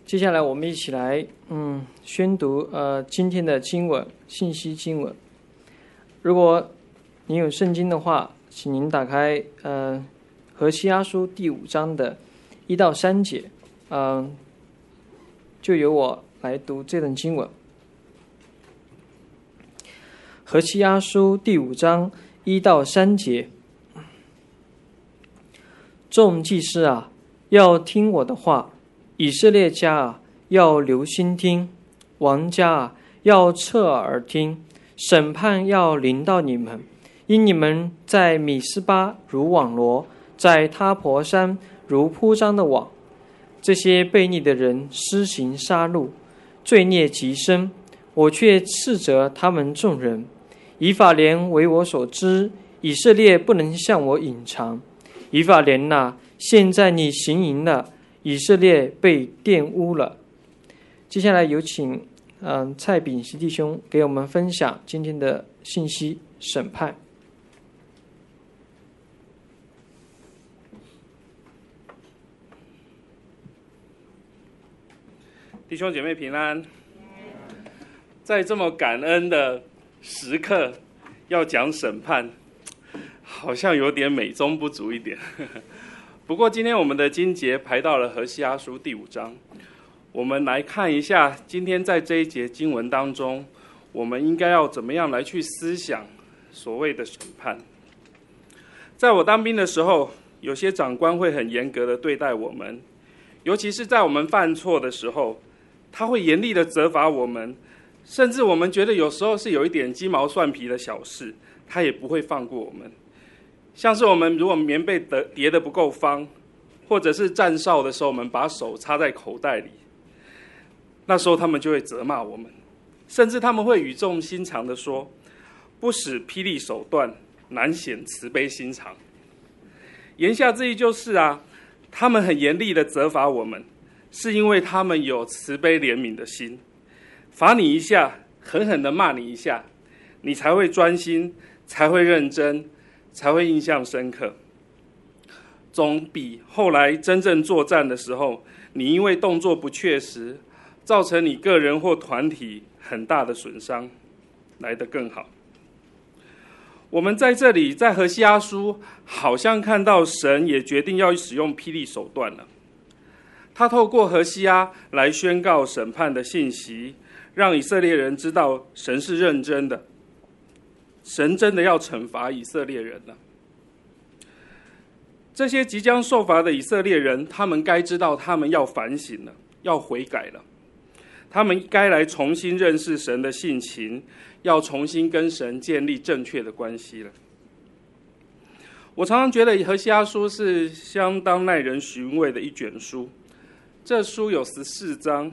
接下来我们一起来宣读今天的经文信息经文。如果您有圣经的话，请您打开何西阿书第5章的1到3节，就由我来读这段经文。何西阿书第5章1到3节，众祭司啊，要听我的话；以色列家啊，要留心听；王家啊，要侧耳听。审判要临到你们，因你们在米斯巴如网罗，在他泊山如铺张的网。这些悖逆的人施行杀戮，罪孽极深，我却斥责他们众人。以法莲为我所知，以色列不能向我隐藏。以法莲哪，现在你行淫了，以色列被玷污了。接下来有请蔡炳熙弟兄给我们分享今天的信息审判。 弟兄姐妹平安。在这么感恩的时刻要讲审判，好像有点美中不足一点。不过今天我们的经节排到了何西阿书第5章，我们来看一下今天在这一节经文当中，我们应该要怎么样来去思想所谓的审判。在我当兵的时候，有些长官会很严格的对待我们，尤其是在我们犯错的时候，他会严厉的责罚我们，甚至我们觉得有时候是有一点鸡毛蒜皮的小事，他也不会放过我们。像是我们如果棉被叠得不够方，或者是站哨的时候我们把手插在口袋里，那时候他们就会责骂我们，甚至他们会语重心长的说，不使霹雳手段，难显慈悲心肠。言下之意就是他们很严厉的责罚我们，是因为他们有慈悲怜悯的心，罚你一下，狠狠的骂你一下，你才会专心，才会认真，才会印象深刻。总比后来真正作战的时候，你因为动作不确实，造成你个人或团体很大的损伤来得更好。我们在这里在何西阿书好像看到神也决定要使用霹雳手段了。他透过何西阿来宣告审判的信息，让以色列人知道神是认真的，神真的要惩罚以色列人了。这些即将受罚的以色列人，他们该知道他们要反省了，要悔改了，他们该来重新认识神的性情，要重新跟神建立正确的关系了。我常常觉得何西阿书是相当耐人寻味的一卷书，这书有14章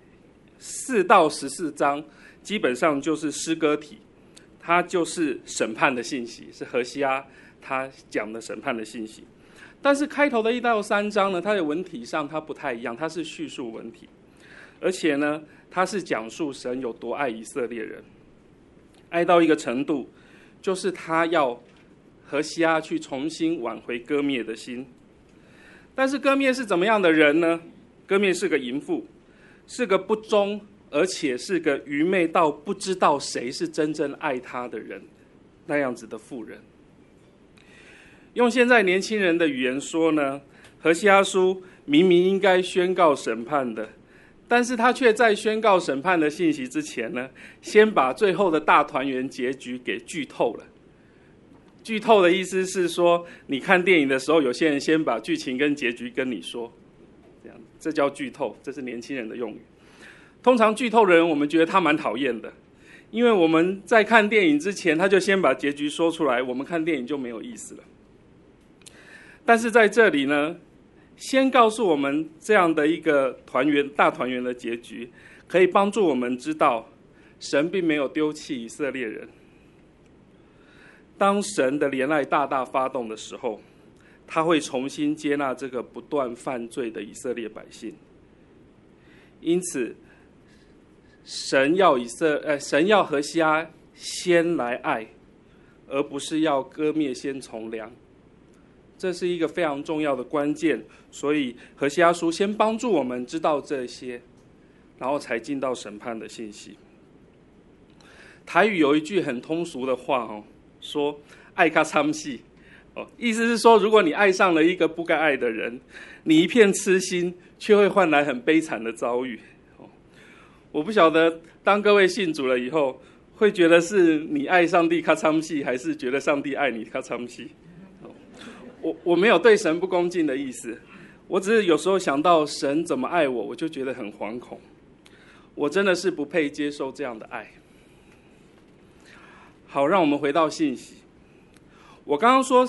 ，4到14章基本上就是诗歌体，它就是审判的信息，是何西阿他讲的审判的信息。但是开头的1到3章呢，它的文体上它不太一样，它是叙述文体，而且呢，它是讲述神有多爱以色列人，爱到一个程度，就是他要何西阿去重新挽回歌篾的心。但是歌篾是怎么样的人呢？歌篾是个淫妇，是个不忠，而且是个愚昧到不知道谁是真正爱他的人，那样子的妇人。用现在年轻人的语言说呢，何西阿书明明应该宣告审判的，但是他却在宣告审判的信息之前呢，先把最后的大团圆结局给剧透了。剧透的意思是说，你看电影的时候，有些人先把剧情跟结局跟你说，这叫剧透，这是年轻人的用语。通常剧透的人，我们觉得他蛮讨厌的，因为我们在看电影之前，他就先把结局说出来，我们看电影就没有意思了。但是在这里呢，先告诉我们这样的一个大团圆的结局，可以帮助我们知道，神并没有丢弃以色列人。当神的怜爱大大发动的时候，他会重新接纳这个不断犯罪的以色列百姓。因此，神要何西阿先来爱，而不是要歌篾先从良。 这是一个非常重要的关键。所以何西阿书先帮助我们知道这些，然后才进到审判的信息。台语有一句很通俗的话说爱较参戏，意思是说，如果你爱上了一个不该爱的人，你一片痴心，却会换来很悲惨的遭遇。我不晓得当各位信主了以后，会觉得是你爱上帝较参戏，还是觉得上帝爱你较参戏？我没有对神不恭敬的意思，我只是有时候想到神怎么爱我，我就觉得很惶恐。我真的是不配接受这样的爱。好，让我们回到信息。我刚刚说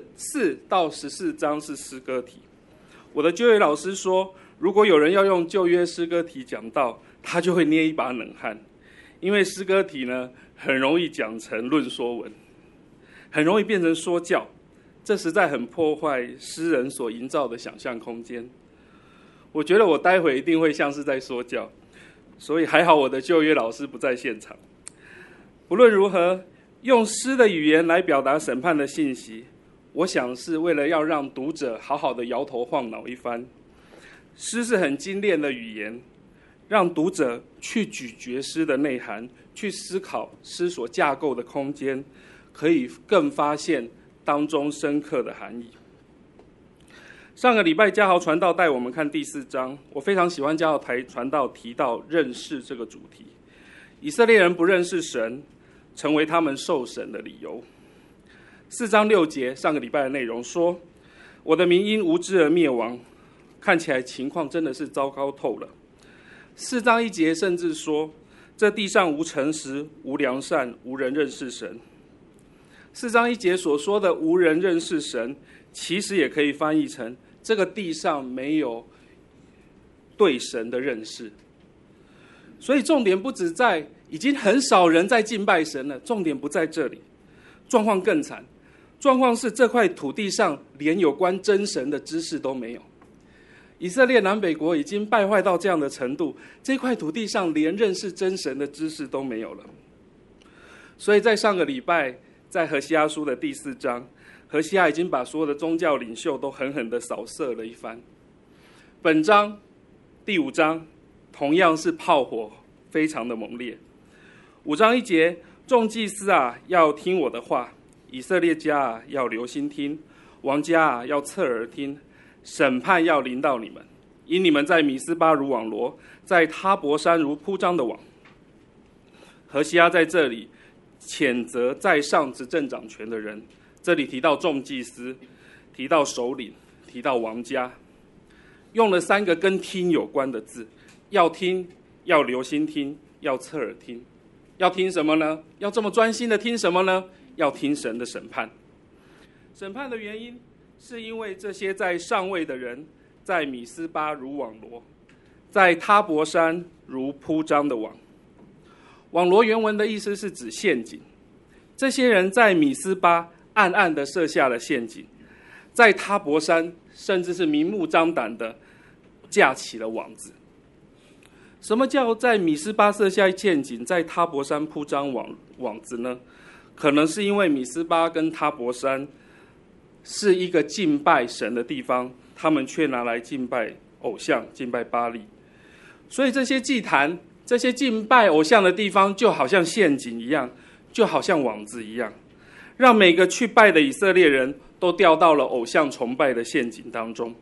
4到14章是诗歌题，我的就业老师说，如果有人要用旧约诗歌题讲道，他就会捏一把冷汗，因为诗歌题呢很容易讲成论说文，很容易变成说教，这实在很破坏诗人所营造的想象空间。我觉得我待会一定会像是在说教，所以还好我的就业老师不在现场。不论如何，用诗的语言来表达审判的信息，我想是为了要让读者好好的摇头晃脑一番。诗是很精炼的语言，让读者去咀嚼诗的内涵，去思考诗所架构的空间，可以更发现当中深刻的含义。上个礼拜嘉豪传道带我们看第4章，我非常喜欢嘉豪传道提到认识这个主题。以色列人不认识神，成为他们受审的理由。4章6节，上个礼拜的内容说，我的民因无知而灭亡，看起来情况真的是糟糕透了。4章1节甚至说，这地上无诚实，无良善，无人认识神。4章1节所说的无人认识神，其实也可以翻译成这个地上没有对神的认识。所以重点不只在已经很少人在敬拜神了，重点不在这里，状况更惨。状况是这块土地上连有关真神的知识都没有。以色列南北国已经败坏到这样的程度，这块土地上连认识真神的知识都没有了。所以在上个礼拜，在何西阿书的第4章，何西阿已经把所有的宗教领袖都狠狠地扫射了一番。本章第5章同样是炮火非常的猛烈。5章1节，众祭司啊，要听我的话；以色列家啊，要留心听；王家啊，要侧耳听。审判要临到你们，因你们在米斯巴如网罗，在他伯山如铺张的网。何西阿在这里谴责在上执政掌权的人，这里提到众祭司，提到首领，提到王家，用了3个跟听有关的字，要听，要留心听，要侧耳听。要听什么呢？要这么专心的听什么呢？要听神的审判。审判的原因是因为这些在上位的人，在米斯巴如网罗，在他伯山如铺张的网。网罗原文的意思是指陷阱，这些人在米斯巴暗暗地设下了陷阱，在他伯山甚至是明目张胆地架起了网子。什么叫在米斯巴设下陷阱，在他伯山铺张网子呢？可能是因为米斯巴跟他伯山是一个敬拜神的地方，他们却拿来敬拜偶像，敬拜巴力。所以这些祭坛，这些敬拜偶像的地方，就好像陷阱一样，就好像网子一样，让每个去拜的以色列人都掉到了偶像崇拜的陷阱当中。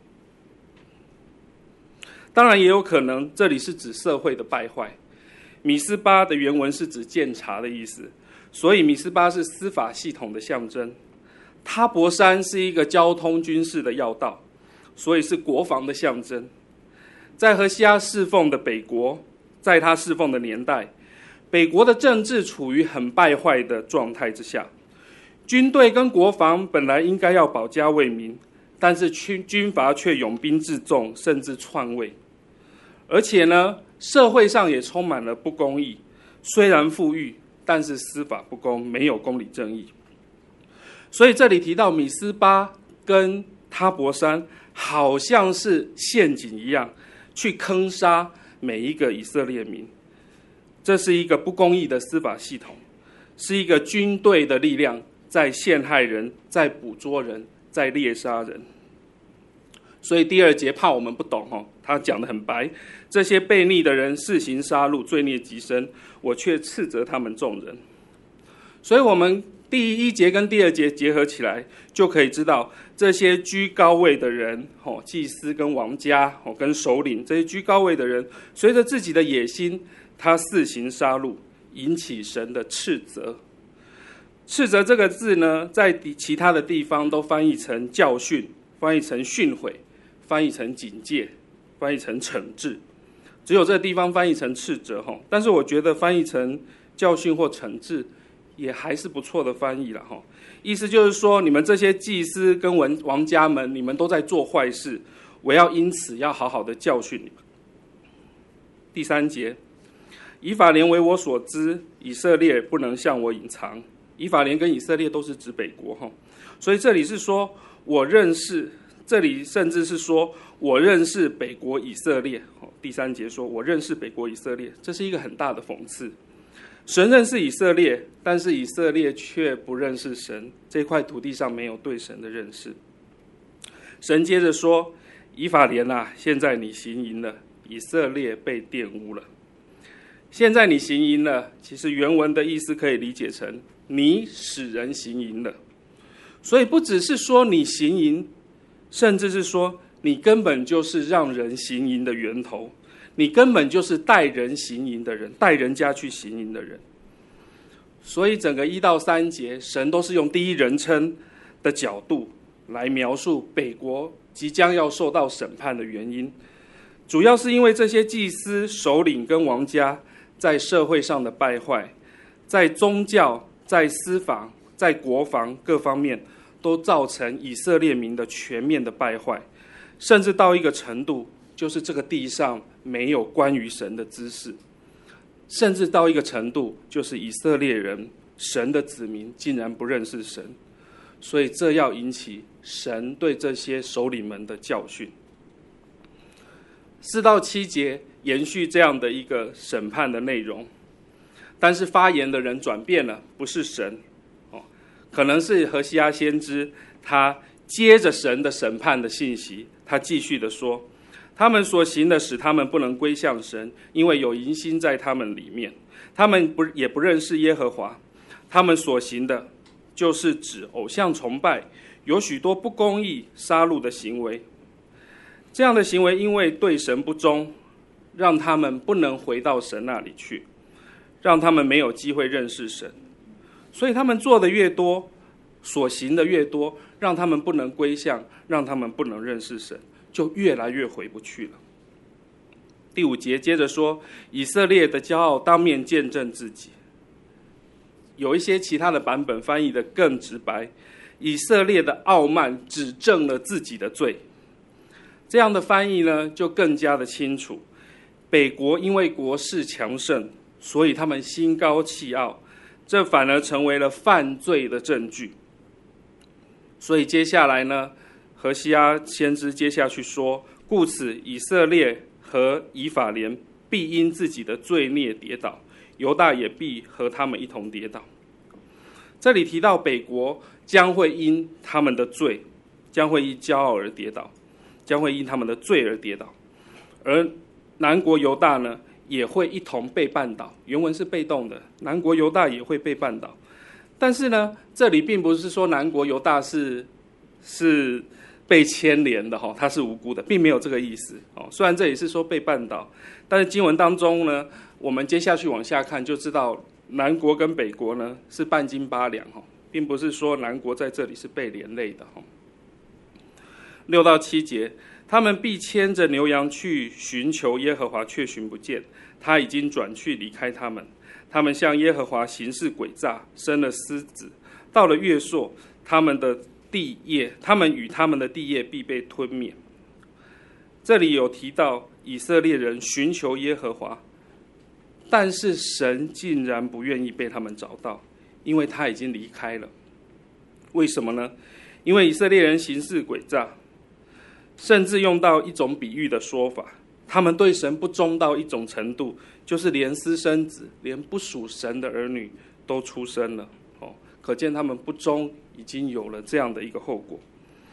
当然也有可能这里是指社会的败坏。米斯巴的原文是指监察的意思，所以米斯巴是司法系统的象征。他伯山是一个交通军事的要道，所以是国防的象征。在何西阿侍奉的北国，在他侍奉的年代，北国的政治处于很败坏的状态之下，军队跟国防本来应该要保家卫民，但是军阀却拥兵自重，甚至篡位。而且呢，社会上也充满了不公义，虽然富裕，但是司法不公，没有公理正义。所以这里提到米斯巴跟他伯山好像是陷阱一样，去坑杀每一个以色列民。这是一个不公义的司法系统，是一个军队的力量在陷害人，在捕捉人， 在猎杀人。所以第2节怕我们不懂，他讲得很白，这些悖逆的人肆行杀戮，罪孽极深，我却斥责他们众人。所以我们第1节跟第2节结合起来，就可以知道这些居高位的人，祭司跟王家跟首领，这些居高位的人随着自己的野心，他肆行杀戮，引起神的斥责。斥责这个字呢，在其他的地方都翻译成教训，翻译成训诲，翻译成警戒，翻译成惩治，只有这个地方翻译成斥责。但是我觉得翻译成教训或惩治也还是不错的翻译啦。意思就是说，你们这些祭司跟王家们，你们都在做坏事，我要因此要好好的教训你们。第3节，以法莲为我所知，以色列不能向我隐藏。以法莲跟以色列都是指北国，所以这里是说我认识，这里甚至是说我认识北国以色列。第3节说我认识北国以色列，这是一个很大的讽刺。神认识以色列，但是以色列却不认识神，这块土地上没有对神的认识。神接着说，以法莲啊，现在你行淫了，以色列被玷污了。现在你行淫了，其实原文的意思可以理解成你使人行淫了。所以不只是说你行淫，甚至是说你根本就是让人行淫的源头，你根本就是带人行淫的人，带人家去行淫的人。所以整个1到3节，神都是用第一人称的角度来描述北国即将要受到审判的原因，主要是因为这些祭司、首领跟王家在社会上的败坏，在宗教、在司法、在国防各方面都造成以色列民的全面的败坏，甚至到一个程度，就是这个地上没有关于神的知识，甚至到一个程度，就是以色列人神的子民竟然不认识神。所以这要引起神对这些首领们的教训。4到7节延续这样的一个审判的内容，但是发言的人转变了，不是神，可能是何西阿先知，他接着神的审判的信息，他继续的说，他们所行的使他们不能归向神，因为有淫心在他们里面，他们也不认识耶和华，他们所行的就是指偶像崇拜，有许多不公义、杀戮的行为。这样的行为因为对神不忠，让他们不能回到神那里去，让他们没有机会认识神。所以他们做的越多，所行的越多，让他们不能归向，让他们不能认识神，就越来越回不去了。第5节接着说，以色列的骄傲当面见证自己。有一些其他的版本翻译的更直白，以色列的傲慢指证了自己的罪。这样的翻译呢，就更加的清楚。北国因为国势强盛，所以他们心高气傲，这反而成为了犯罪的证据。所以接下来呢，何西阿先知接下去说，故此以色列和以法莲必因自己的罪孽跌倒，犹大也必和他们一同跌倒。这里提到北国将会因他们的罪，将会因骄傲而跌倒，将会因他们的罪而跌倒，而南国犹大呢，也会一同被绊倒。原文是被动的，南国犹大也会被绊倒。但是呢，这里并不是说南国犹大是被牵连的，他是无辜的，并没有这个意思。虽然这里是说被绊倒，但是经文当中呢，我们接下去往下看就知道，南国跟北国呢是半斤八两，并不是说南国在这里是被连累的。6到7节，他们必牵着牛羊去寻求耶和华，却寻不见，他已经转去离开他们。他们向耶和华行事诡诈，生了狮子，到了月朔，他们与他们的地业必被吞灭。这里有提到以色列人寻求耶和华，但是神竟然不愿意被他们找到，因为他已经离开了。为什么呢？因为以色列人行事诡诈，甚至用到一种比喻的说法，他们对神不忠到一种程度，就是连私生子，连不属神的儿女都出生了。可见他们不忠已经有了这样的一个后果。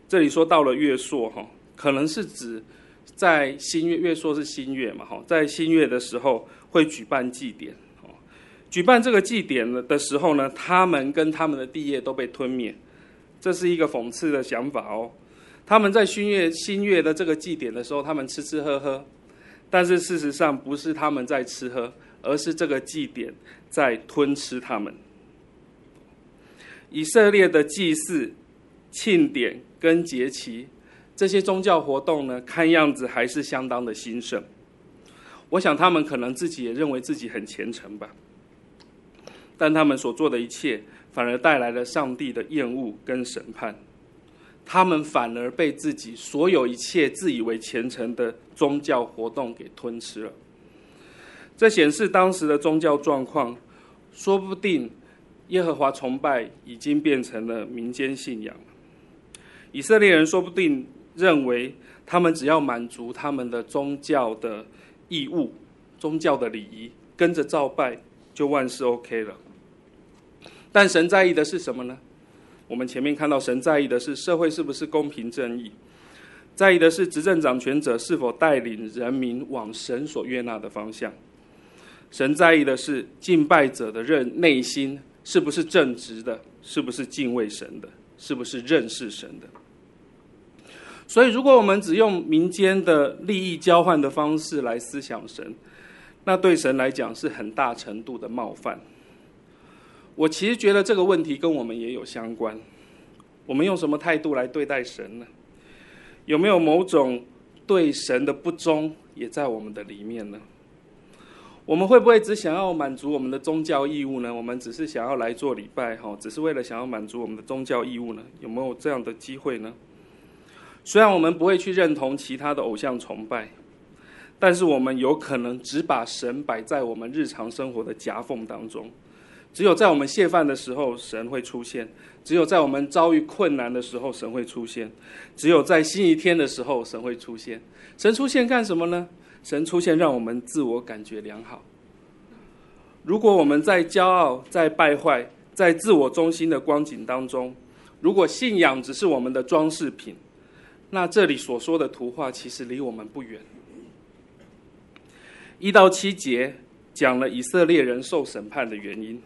这里说到了月朔可能是指在新月，月朔是新月嘛在新月的时候会举办祭典。举办这个祭典的时候呢，他们跟他们的地业都被吞灭，这是一个讽刺的想法他们在新月的这个祭典的时候，他们吃吃喝喝，但是事实上不是他们在吃喝，而是这个祭典在吞吃他们。以色列的祭祀、庆典跟节期，这些宗教活动呢，看样子还是相当的兴盛。我想他们可能自己也认为自己很虔诚吧，但他们所做的一切反而带来了上帝的厌恶跟审判，他们反而被自己所有一切自以为虔诚的宗教活动给吞吃了。这显示当时的宗教状况，说不定耶和华崇拜已经变成了民间信仰。以色列人说不定认为他们只要满足他们的宗教的义务、宗教的礼仪，跟着照拜就万事 OK 了。但神在意的是什么呢？我们前面看到神在意的是社会是不是公平正义，在意的是执政掌权者是否带领人民往神所悦纳的方向。神在意的是敬拜者的内心是不是正直的，是不是敬畏神的，是不是认识神的。所以如果我们只用民间的利益交换的方式来思想神，那对神来讲是很大程度的冒犯。我其实觉得这个问题跟我们也有相关，我们用什么态度来对待神呢？有没有某种对神的不忠也在我们的里面呢？我们会不会只想要满足我们的宗教义务呢？我们只是想要来做礼拜，只是为了想要满足我们的宗教义务呢？有没有这样的机会呢？虽然我们不会去认同其他的偶像崇拜，但是我们有可能只把神摆在我们日常生活的夹缝当中。只有在我们谢饭的时候神会出现，只有在我们遭遇困难的时候神会出现，只有在星期天的时候神会出现。神出现干什么呢？神出现让我们自我感觉良好。如果我们在骄傲、在败坏、在自我中心的光景当中，如果信仰只是我们的装饰品，那这里所说的图画其实离我们不远。1到7节讲了以色列人受审判的原因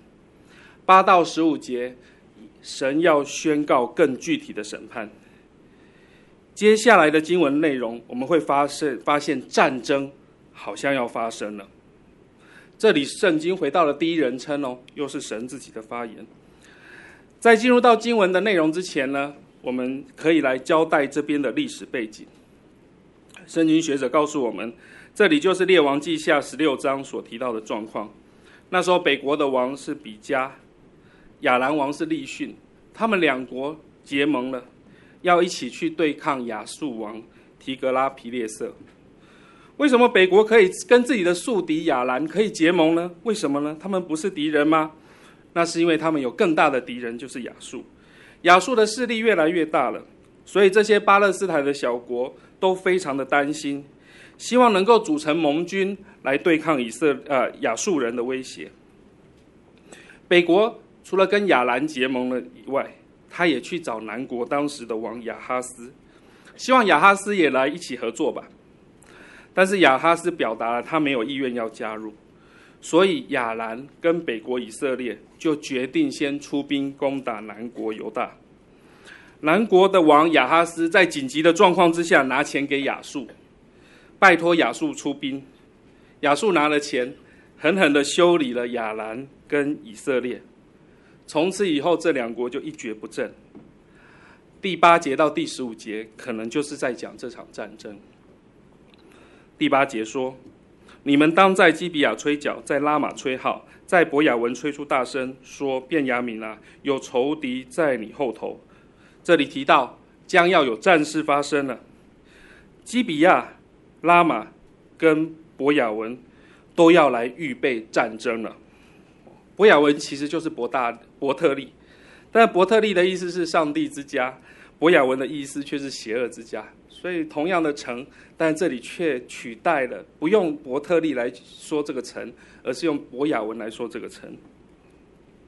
，8到15节神要宣告更具体的审判。接下来的经文内容我们会发现战争好像要发生了。这里圣经回到了第一人称又是神自己的发言。在进入到经文的内容之前呢，我们可以来交代这边的历史背景。圣经学者告诉我们，这里就是列王记下16章所提到的状况。那时候北国的王是比加，亚兰王是利逊，他们两国结盟了，要一起去对抗亚述王提格拉皮列色。为什么北国可以跟自己的宿敌亚兰可以结盟呢？为什么呢？他们不是敌人吗？那是因为他们有更大的敌人，就是亚述。亚述的势力越来越大了，所以这些巴勒斯坦的小国都非常的担心，希望能够组成盟军来对抗亚述人的威胁。北国除了跟亚兰结盟了以外，他也去找南国当时的王亚哈斯，希望亚哈斯也来一起合作吧。但是亚哈斯表达了他没有意愿要加入，所以亚兰跟北国以色列就决定先出兵攻打南国犹大。南国的王亚哈斯在紧急的状况之下拿钱给亚述，拜托亚述出兵。亚述拿了钱，狠狠地修理了亚兰跟以色列。从此以后这两国就一蹶不振。第8节到第15节可能就是在讲这场战争。第8节说，你们当在基比亚吹角，在拉玛吹号，在伯亚文吹出大声，说便雅悯啊，有仇敌在你后头。这里提到将要有战事发生了，基比亚、拉玛跟伯亚文都要来预备战争了。伯亚文其实就是伯特利，但伯特利的意思是上帝之家，伯亚文的意思却是邪恶之家。所以同样的城，但这里却取代了，不用伯特利来说这个城，而是用伯亚文来说这个城。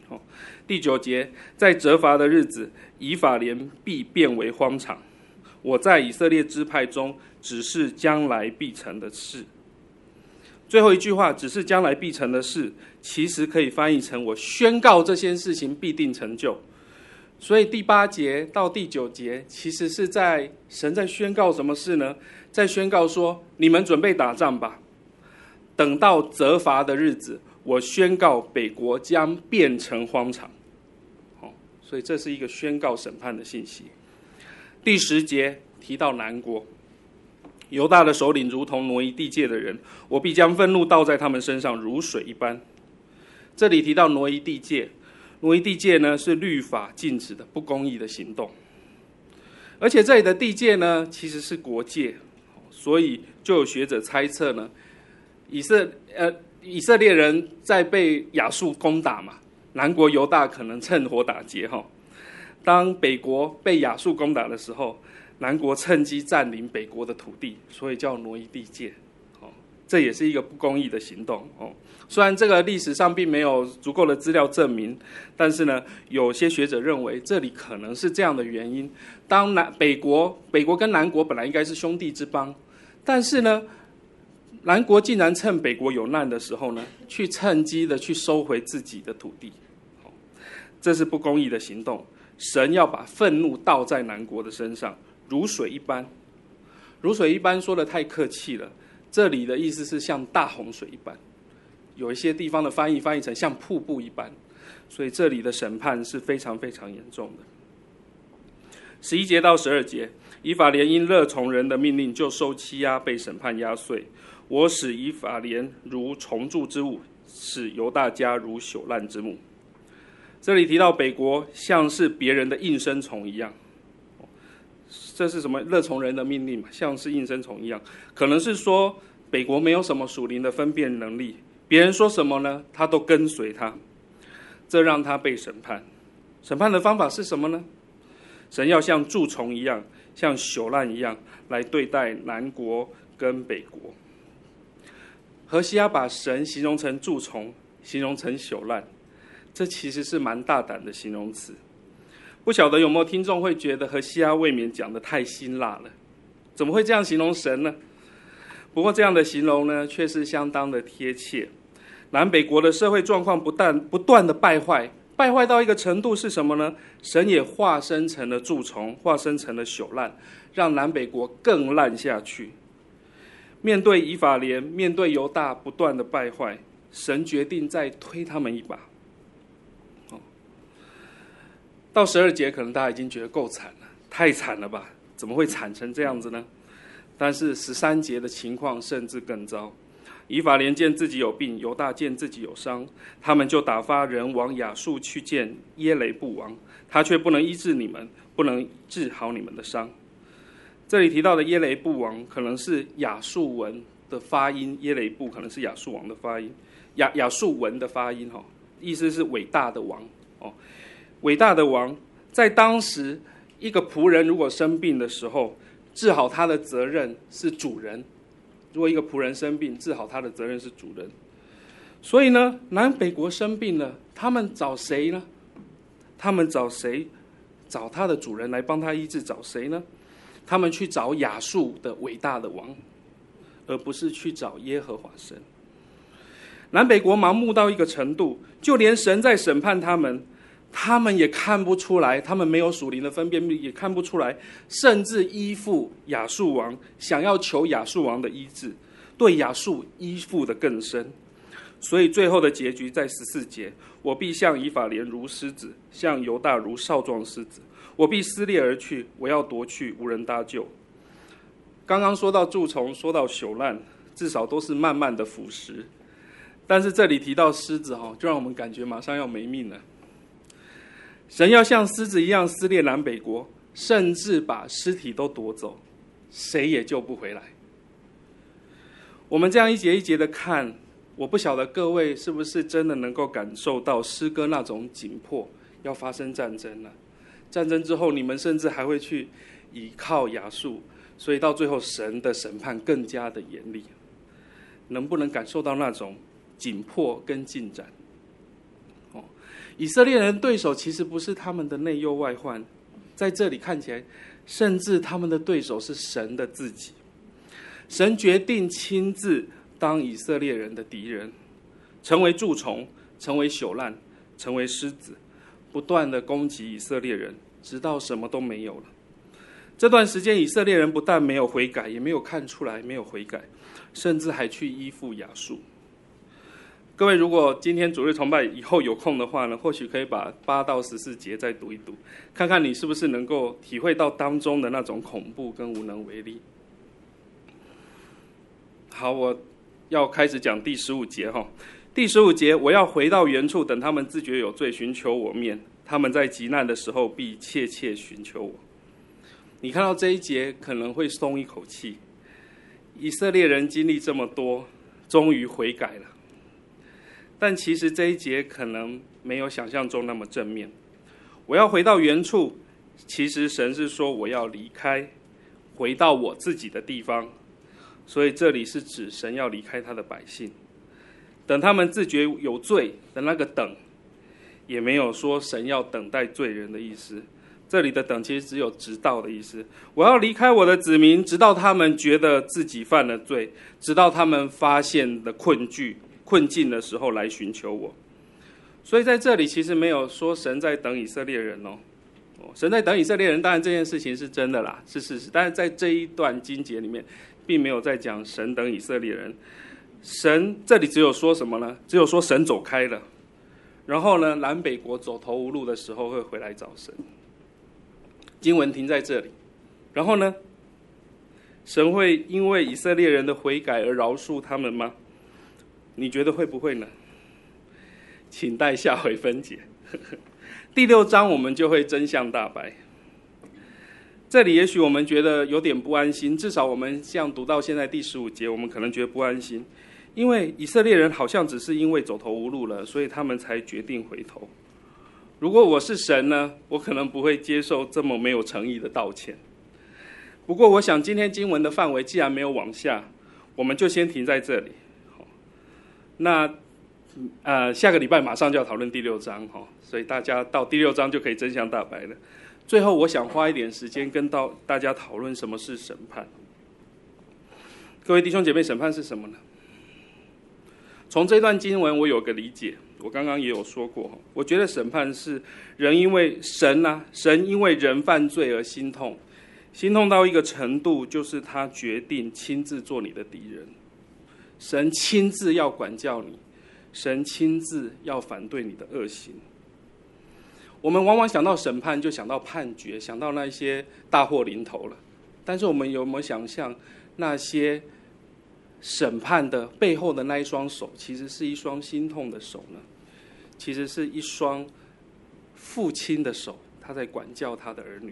第9节，在责罚的日子，以法莲必变为荒场。我在以色列支派中只是将来必成的事。最后一句话，只是将来必成的事，其实可以翻译成我宣告这些事情必定成就。所以第8节到第9节，其实是神在宣告什么事呢？在宣告说，你们准备打仗吧，等到责罚的日子，我宣告北国将变成荒场。所以这是一个宣告审判的信息。第10节提到南国，犹大的首领如同挪移地界的人，我必将愤怒倒在他们身上，如水一般。这里提到挪移地界，挪移地界呢是律法禁止的不公义的行动，而且这里的地界呢其实是国界，所以就有学者猜测呢，以色列人在被亚述攻打嘛，南国犹大可能趁火打劫哈。当北国被亚述攻打的时候，南国趁机占领北国的土地，所以叫挪移地界。这也是一个不公义的行动。虽然这个历史上并没有足够的资料证明，但是呢，有些学者认为这里可能是这样的原因。当北国跟南国本来应该是兄弟之邦，但是呢，南国竟然趁北国有难的时候呢，去趁机的去收回自己的土地。这是不公义的行动。神要把愤怒倒在南国的身上，如水一般。如水一般说的太客气了，这里的意思是像大洪水一般，有一些地方的翻译成像瀑布一般，所以这里的审判是非常非常严重的。11节到12节，以法莲因乐从人的命令就受欺压，被审判压碎。我使以法莲如虫蛀之物，使犹大家如朽烂之木。这里提到北国像是别人的应声虫一样，这是什么？乐从人的命令嘛，像是应声虫一样，可能是说北国没有什么属灵的分辨能力，别人说什么呢，他都跟随他，这让他被审判。审判的方法是什么呢？神要像蛀虫一样，像朽烂一样来对待南国跟北国。何西阿把神形容成蛀虫，形容成朽烂，这其实是蛮大胆的形容词。不晓得有没有听众会觉得何西阿未免讲得太辛辣了，怎么会这样形容神呢？不过这样的形容呢，却是相当的贴切。南北国的社会状况不断的败坏到一个程度是什么呢？神也化身成了蛀虫，化身成了朽烂，让南北国更烂下去。面对以法莲，面对犹大不断的败坏，神决定再推他们一把。到12节，可能大家已经觉得够惨了，太惨了吧？怎么会惨成这样子呢？但是13节的情况甚至更糟。以法莲见自己有病，犹大见自己有伤，他们就打发人往亚述去见耶雷布王，他却不能医治你们，不能治好你们的伤。这里提到的耶雷布王可能是亚述文的发音，耶雷布可能是亚述王的发音，亚述文的发音，意思是伟大的王。伟大的王，在当时一个仆人如果生病的时候，治好他的责任是主人。如果一个仆人生病，治好他的责任是主人。所以呢，南北国生病了，他们找谁呢？他们找谁？找他的主人来帮他医治。找谁呢？他们去找亚述的伟大的王，而不是去找耶和华神。南北国盲目到一个程度，就连神在审判他们也看不出来，他们没有属灵的分辨力，也看不出来，甚至依附亚述王，想要求亚述王的医治，对亚述依附的更深。所以最后的结局在14节，我必向以法莲如狮子，向犹大如少壮狮子，我必撕裂而去，我要夺去，无人搭救。刚刚说到蛀虫，说到朽烂，至少都是慢慢的腐蚀，但是这里提到狮子，就让我们感觉马上要没命了。神要像狮子一样撕裂南北国，甚至把尸体都夺走，谁也救不回来。我们这样一节一节的看，我不晓得各位是不是真的能够感受到诗歌那种紧迫，要发生战争了。战争之后，你们甚至还会去倚靠亚述，所以到最后神的审判更加的严厉。能不能感受到那种紧迫跟进展？ 以色列人对手其实不是他们的内忧外患，在这里看起来，甚至他们的对手是神的自己。神决定亲自当以色列人的敌人，成为蛀虫，成为朽烂，成为狮子，不断的攻击以色列人，直到什么都没有了。这段时间，以色列人不但没有悔改，也没有看出来没有悔改，甚至还去依附亚述。各位，如果今天主日崇拜以后有空的话呢，或许可以把8到14节再读一读，看看你是不是能够体会到当中的那种恐怖跟无能为力。好，我要开始讲第15节哈。第15节，我要回到原处，等他们自觉有罪，寻求我面。他们在急难的时候，必切切寻求我。你看到这一节，可能会松一口气。以色列人经历这么多，终于悔改了。但其实这一节可能没有想象中那么正面。我要回到原处，其实神是说我要离开，回到我自己的地方。所以这里是指神要离开他的百姓，等他们自觉有罪的那个等，也没有说神要等待罪人的意思。这里的等其实只有直到的意思。我要离开我的子民，直到他们觉得自己犯了罪，直到他们发现的困境的时候来寻求我。所以在这里其实没有说神在等以色列人哦。神在等以色列人，当然这件事情是真的啦，是事实。但是在这一段经节里面，并没有在讲神等以色列人。神这里只有说什么呢？只有说神走开了，然后呢，南北国走投无路的时候会回来找神。经文停在这里，然后呢，神会因为以色列人的悔改而饶恕他们吗？你觉得会不会呢？请待下回分解。第6章我们就会真相大白。这里也许我们觉得有点不安心，至少我们像读到现在第15节，我们可能觉得不安心，因为以色列人好像只是因为走投无路了，所以他们才决定回头。如果我是神呢，我可能不会接受这么没有诚意的道歉。不过我想今天经文的范围既然没有往下，我们就先停在这里。那下个礼拜马上就要讨论第6章，所以大家到第6章就可以真相大白了。最后我想花一点时间跟大家讨论什么是审判。各位弟兄姐妹，审判是什么呢？从这段经文我有个理解，我刚刚也有说过，我觉得审判是人因为神因为人犯罪而心痛，心痛到一个程度，就是他决定亲自做你的敌人。神亲自要管教你，神亲自要反对你的恶行。我们往往想到审判就想到判决，想到那些大祸临头了。但是我们有没有想象那些审判的背后的那一双手，其实是一双心痛的手呢？其实是一双父亲的手，他在管教他的儿女。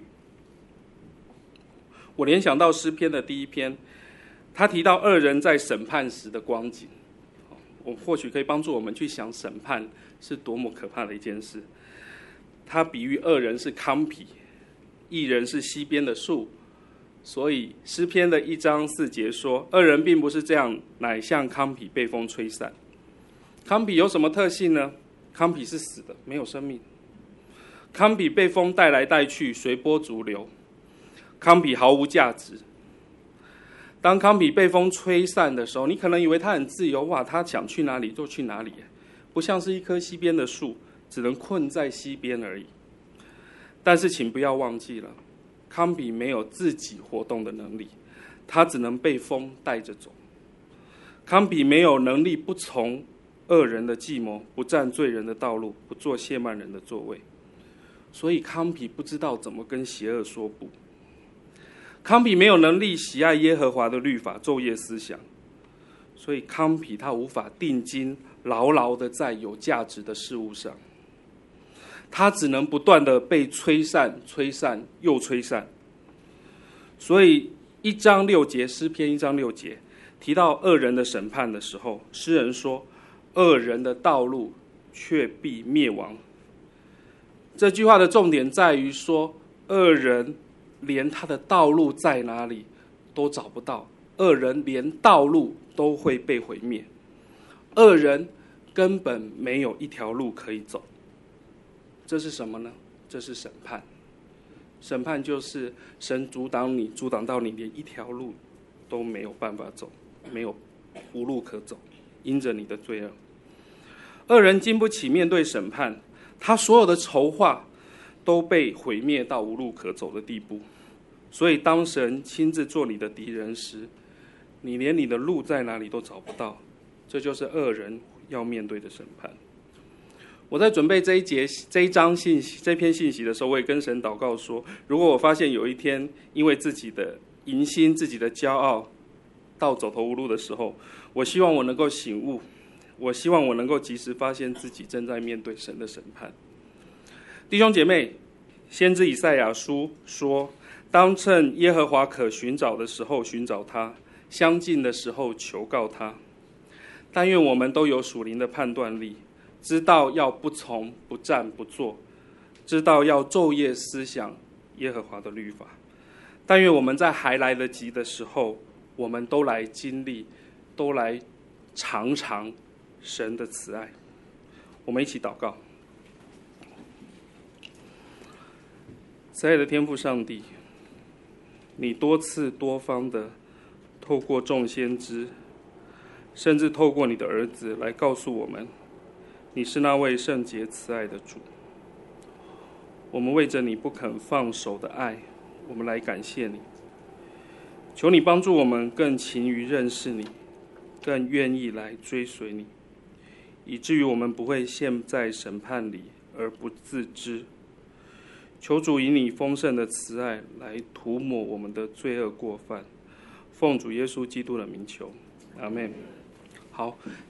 我联想到诗篇的第1篇，他提到恶人在审判时的光景，我或许可以帮助我们去想审判是多么可怕的一件事。他比喻恶人是糠秕，义人是溪边的树。所以诗篇的1章4节说，恶人并不是这样，乃像糠秕被风吹散。糠秕有什么特性呢？糠秕是死的，没有生命。糠秕被风带来带去，随波逐流，糠秕毫无价值。当糠秕被风吹散的时候，你可能以为它很自由，哇，它想去哪里就去哪里，不像是一棵溪边的树，只能困在溪边而已。但是请不要忘记了，糠秕没有自己活动的能力，它只能被风带着走。糠秕没有能力不从恶人的计谋，不占罪人的道路，不做亵慢人的座位。所以糠秕不知道怎么跟邪恶说不。糠秕没有能力喜爱耶和华的律法，昼夜思想。所以糠秕它无法定睛牢牢的在有价值的事物上，它只能不断的被吹散，吹散又吹散。所以1章6节，诗篇1章6节提到恶人的审判的时候，诗人说，恶人的道路却必灭亡。这句话的重点在于说，恶人连他的道路在哪里都找不到，恶人连道路都会被毁灭，恶人根本没有一条路可以走。 这是什么呢？这是审判。审判就是神阻挡到你连一条路都没有办法走，没有无路可走，因着你的罪恶。恶人经不起面对审判，他所有的筹划都被毁灭到无路可走的地步。所以当神亲自做你的敌人时，你连你的路在哪里都找不到。这就是恶人要面对的审判。我在准备这一章信息、这篇信息的时候，我也跟神祷告说，如果我发现有一天因为自己的淫心、自己的骄傲到走投无路的时候，我希望我能够醒悟，我希望我能够及时发现自己正在面对神的审判。弟兄姐妹，先知以赛亚书说，当趁耶和华可寻找的时候寻找他，相近的时候求告他。但愿我们都有属灵的判断力，知道要不从、不站、不坐，知道要昼夜思想耶和华的律法。但愿我们在还来得及的时候，我们都来经历，都来尝尝神的慈爱。我们一起祷告。慈爱的天父上帝，你多次多方的透过众先知，甚至透过你的儿子来告诉我们，你是那位圣洁慈爱的主。我们为着你不肯放手的爱，我们来感谢你。求你帮助我们更勤于认识你，更愿意来追随你，以至于我们不会陷在审判里而不自知。求主以你丰盛的慈爱来涂抹我们的罪恶过犯，奉主耶稣基督的名求，阿们。好。